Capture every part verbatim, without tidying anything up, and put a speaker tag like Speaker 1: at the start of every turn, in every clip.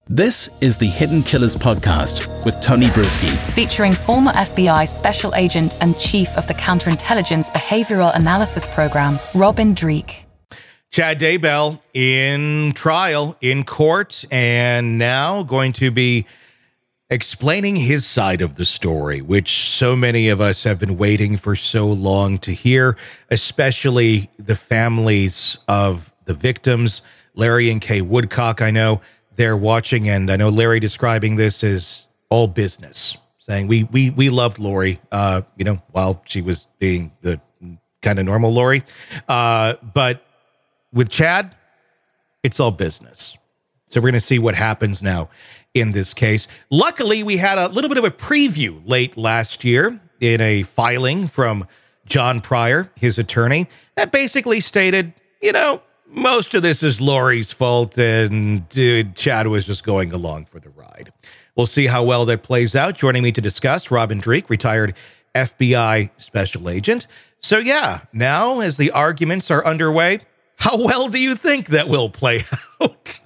Speaker 1: This is the Hidden Killers podcast with Tony Brueski,
Speaker 2: featuring former F B I Special Agent and Chief of the Counterintelligence Behavioral Analysis Program, Robin Dreeke.
Speaker 3: Chad Daybell in trial, in court, and now going to be explaining his side of the story, which so many of us have been waiting for so long to hear, especially the families of the victims. Larry and Kay Woodcock, I know they're watching, and I know Larry describing this as all business, saying we we we loved Lori, uh, you know, while she was being the kind of normal Lori. Uh, but with Chad, it's all business. So we're going to see what happens now in this case. Luckily, we had a little bit of a preview late last year in a filing from John Pryor, his attorney, that basically stated, you know, most of this is Lori's fault, and dude, Chad was just going along for the ride. We'll see how well that plays out. Joining me to discuss, Robin Dreeke, retired F B I special agent. So yeah, now as the arguments are underway, how well do you think that will play out?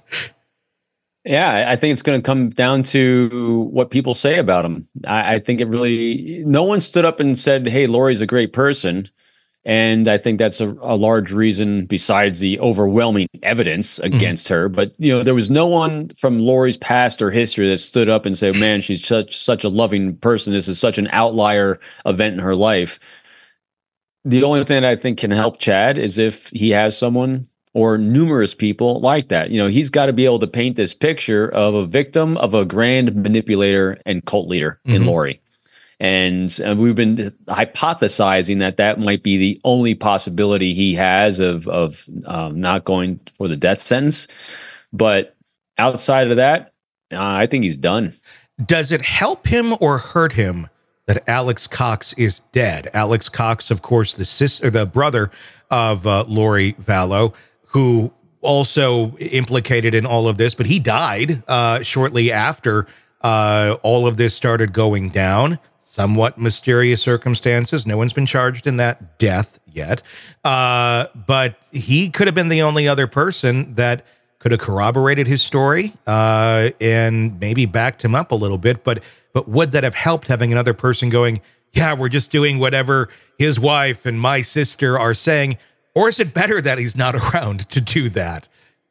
Speaker 4: Yeah, I think it's going to come down to what people say about him. I, I think it really, no one stood up and said, hey, Lori's a great person. And I think that's a, a large reason besides the overwhelming evidence against mm-hmm. her. But, you know, there was no one from Lori's past or history that stood up and said, man, she's such such a loving person. This is such an outlier event in her life. The only thing that I think can help Chad is if he has someone or numerous people like that. You know, he's got to be able to paint this picture of a victim of a grand manipulator and cult leader mm-hmm. in Lori. And uh, we've been hypothesizing that that might be the only possibility he has of of um, not going for the death sentence. But outside of that, uh, I think he's done.
Speaker 3: Does it help him or hurt him that Alex Cox is dead? Alex Cox, of course, the sister, the brother of uh, Lori Vallow, who also implicated in all of this, but he died uh, shortly after uh, all of this started going down. Somewhat mysterious circumstances. No one's been charged in that death yet. Uh, but he could have been the only other person that could have corroborated his story uh, and maybe backed him up a little bit. But but would that have helped, having another person going, yeah, we're just doing whatever his wife and my sister are saying? Or is it better that he's not around to do that?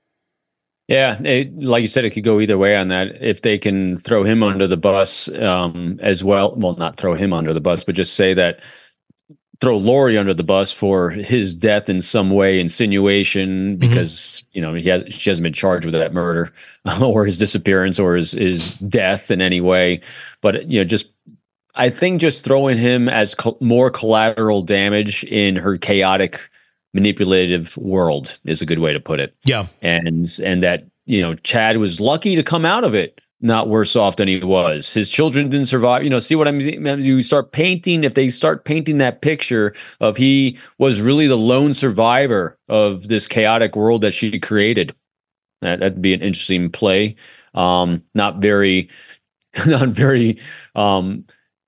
Speaker 4: Yeah, it, like you said, it could go either way on that. If they can throw him under the bus um, as well, well, not throw him under the bus, but just say that, throw Lori under the bus for his death in some way, insinuation, because, mm-hmm. you know, he has, she hasn't been charged with that murder or his disappearance or his, his death in any way. But, you know, just, I think just throwing him as co- more collateral damage in her chaotic manipulative world is a good way to put it.
Speaker 3: Yeah.
Speaker 4: And and that, you know, Chad was lucky to come out of it not worse off than he was. His children didn't survive. You know, see what I mean? You start painting, if they start painting that picture of he was really the lone survivor of this chaotic world that she created, that, that'd be an interesting play. Um, not very, not very, um,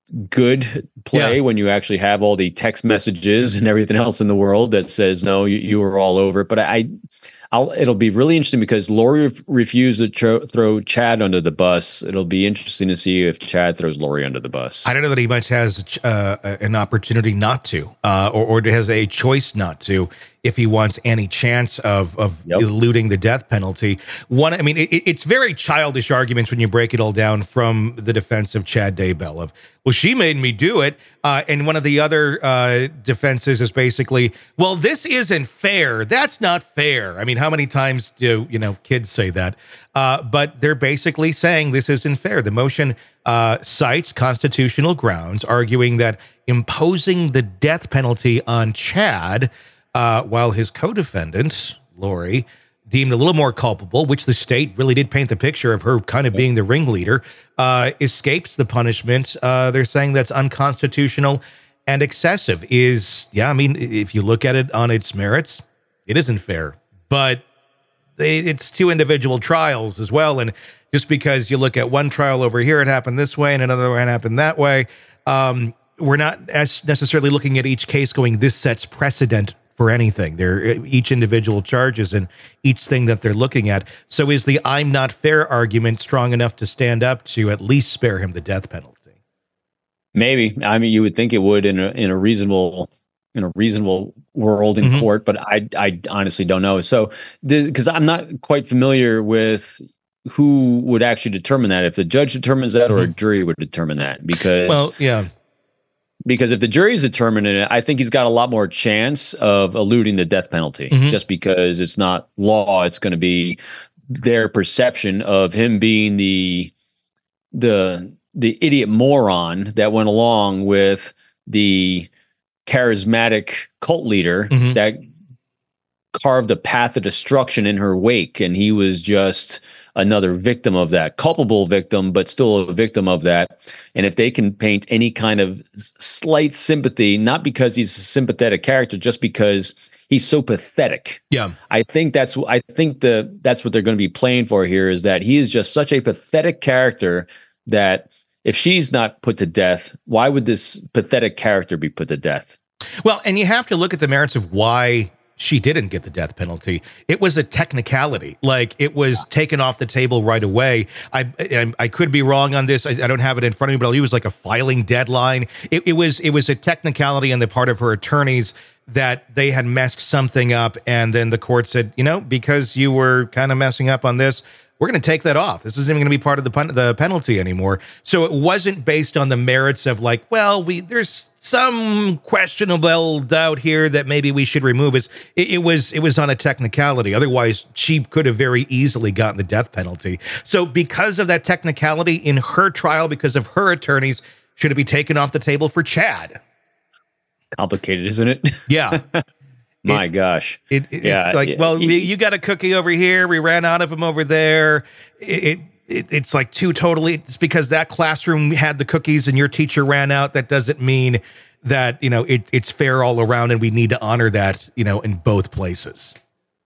Speaker 4: good play yeah. when you actually have all the text messages and everything else in the world that says, no, you, you were all over it. But I, I'll, it'll be really interesting because Lori ref- refused to tro- throw Chad under the bus. It'll be interesting to see if Chad throws Lori under the bus.
Speaker 3: I don't know that he much has uh, an opportunity not to, uh, or, or has a choice not to, if he wants any chance of of yep. eluding the death penalty. One, I mean, it, it's very childish arguments when you break it all down from the defense of Chad Daybell of, well, she made me do it. Uh, and one of the other uh, defenses is basically, well, this isn't fair. That's not fair. I mean, how many times do, you know, kids say that? Uh, but they're basically saying this isn't fair. The motion uh, cites constitutional grounds, arguing that imposing the death penalty on Chad, Uh, while his co-defendant, Lori, deemed a little more culpable, which the state really did paint the picture of her kind of being the ringleader, uh, escapes the punishment. Uh, they're saying that's unconstitutional and excessive. Is, yeah, I mean, if you look at it on its merits, it isn't fair. But they, it's two individual trials as well. And just because you look at one trial over here, it happened this way, and another one happened that way, um, we're not as necessarily looking at each case going, this sets precedent for anything. They're each individual charges and each thing that they're looking at. So is the I'm not fair argument strong enough to stand up to at least spare him the death penalty?
Speaker 4: Maybe. I mean, you would think it would in a in a reasonable in a reasonable world in mm-hmm. court, but I I honestly don't know. So because I'm not quite familiar with who would actually determine that, if the judge determines that mm-hmm. or a jury would determine that. Because
Speaker 3: well, yeah.
Speaker 4: Because if the jury's determining it, I think he's got a lot more chance of eluding the death penalty. Mm-hmm. Just because it's not law, it's going to be their perception of him being the the the idiot moron that went along with the charismatic cult leader mm-hmm. that carved a path of destruction in her wake, and he was just another victim of that, culpable victim, but still a victim of that. And if they can paint any kind of slight sympathy, not because he's a sympathetic character, just because he's so pathetic.
Speaker 3: Yeah,
Speaker 4: I think that's I think the that's what they're going to be playing for here, is that he is just such a pathetic character that if she's not put to death, why would this pathetic character be put to death?
Speaker 3: Well, and you have to look at the merits of why she didn't get the death penalty. It was a technicality. Like, it was taken off the table right away. I I, I could be wrong on this. I, I don't have it in front of me, but I'll use like a filing deadline. It, it was it was a technicality on the part of her attorneys that they had messed something up, and then the court said, you know, because you were kind of messing up on this, we're going to take that off. This isn't even going to be part of the pen- the penalty anymore. So it wasn't based on the merits of like, well, we there's some questionable doubt here that maybe we should remove it. It, it was it was on a technicality. Otherwise, she could have very easily gotten the death penalty. So because of that technicality in her trial, because of her attorneys, should it be taken off the table for Chad?
Speaker 4: Complicated, isn't it?
Speaker 3: Yeah.
Speaker 4: My
Speaker 3: it,
Speaker 4: gosh.
Speaker 3: It, it,
Speaker 4: yeah,
Speaker 3: it's like,
Speaker 4: it,
Speaker 3: well,
Speaker 4: it,
Speaker 3: you got a cookie over here. We ran out of them over there. It, it It's like two totally, it's because that classroom had the cookies and your teacher ran out. That doesn't mean that, you know, it, it's fair all around, and we need to honor that, you know, in both places.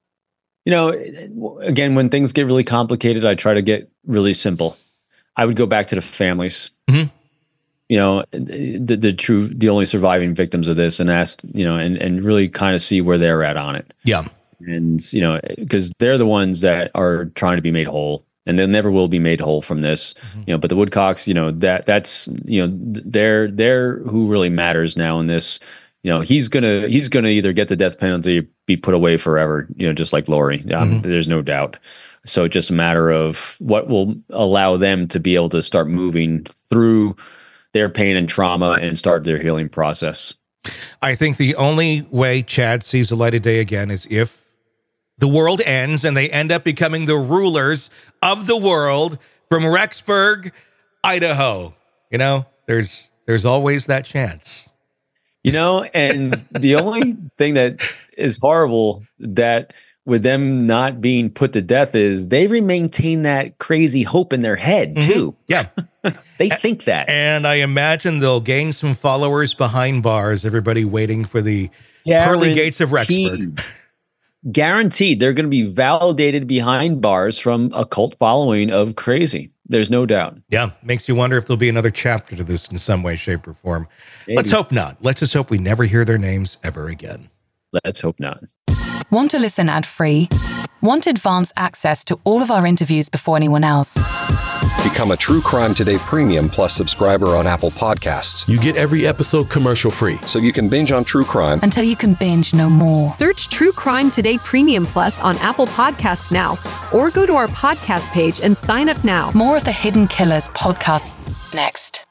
Speaker 4: You know, again, when things get really complicated, I try to get really simple. I would go back to the families. Mm-hmm. You know, the the true, the only surviving victims of this, and ask, you know, and, and really kind of see where they're at on it.
Speaker 3: Yeah.
Speaker 4: And, you know, because they're the ones that are trying to be made whole, and they never will be made whole from this, mm-hmm. you know, but the Woodcocks, you know, that that's, you know, they're, they're who really matters now in this. You know, he's going to, he's going to either get the death penalty, be put away forever, you know, just like Lori. Um, mm-hmm. There's no doubt. So it's just a matter of what will allow them to be able to start moving through their pain and trauma and start their healing process.
Speaker 3: I think the only way Chad sees the light of day again is if the world ends and they end up becoming the rulers of the world from Rexburg, Idaho. You know, there's there's always that chance.
Speaker 4: You know, and the only thing that is horrible that with them not being put to death is they maintain that crazy hope in their head, mm-hmm. too.
Speaker 3: Yeah.
Speaker 4: They think that.
Speaker 3: And I imagine they'll gain some followers behind bars, everybody waiting for the
Speaker 4: Guaranteed.
Speaker 3: pearly gates of Rexburg.
Speaker 4: Guaranteed. They're going to be validated behind bars from a cult following of crazy. There's no doubt.
Speaker 3: Yeah. Makes you wonder if there'll be another chapter to this in some way, shape, or form.
Speaker 4: Maybe.
Speaker 3: Let's hope not. Let's just hope we never hear their names ever again.
Speaker 4: Let's hope not.
Speaker 2: Want to listen ad-free? Want advanced access to all of our interviews before anyone else?
Speaker 5: Become a True Crime Today Premium Plus subscriber on Apple Podcasts.
Speaker 1: You get every episode commercial free,
Speaker 5: so you can binge on true crime
Speaker 2: until you can binge no more.
Speaker 6: Search True Crime Today Premium Plus on Apple Podcasts now, or go to our podcast page and sign up now.
Speaker 2: More of the Hidden Killers podcast next.